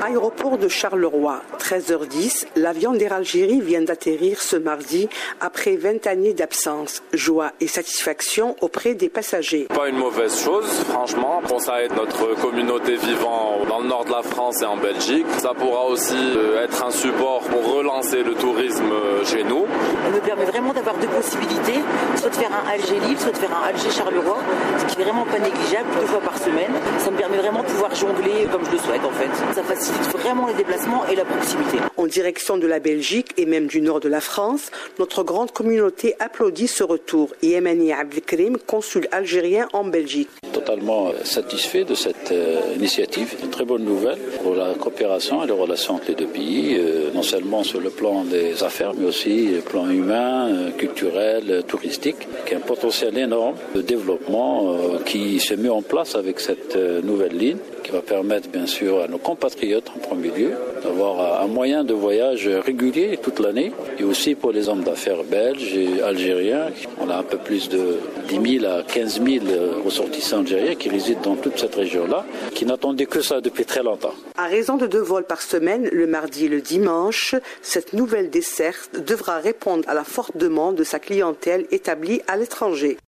Aéroport de Charleroi, 13h10, l'avion d'Air Algérie vient d'atterrir ce mardi après 20 années d'absence. Joie et satisfaction auprès des passagers. Pas une mauvaise chose, franchement. Ça aide notre communauté vivant dans le nord de la France et en Belgique. Ça pourra aussi être un support pour relancer le tourisme chez nous. Elle me permet vraiment d'avoir deux possibilités, soit de faire un Alger-Lille, soit de faire un Alger-Charleroi, ce qui est vraiment pas négligeable, 2 fois par semaine. Ça me permet vraiment de pouvoir jongler comme je le souhaite en fait. Ça facilite vraiment les déplacements et la proximité. En direction de la Belgique et même du nord de la France, notre grande communauté applaudit ce retour. Yemeni Abdelkrim, consul algérien en Belgique. Totalement satisfait de cette initiative. Une très bonne nouvelle pour la coopération et les relations entre les deux pays, non seulement sur le plan des affaires, mais aussi le plan humain, culturel, touristique, qui a un potentiel énorme de développement qui se met en place avec cette nouvelle ligne, qui va permettre bien sûr à nos compatriotes en premier lieu d'avoir un moyen de voyage régulier toute l'année, et aussi pour les hommes d'affaires belges et algériens. On a un peu plus de 10 000 à 15 000 ressortissants algériens qui résident dans toute cette région-là, qui n'attendaient que ça depuis très longtemps. À raison de 2 vols par semaine, le mardi et le dimanche, cette nouvelle desserte devra répondre à la forte demande de sa clientèle établie à l'étranger.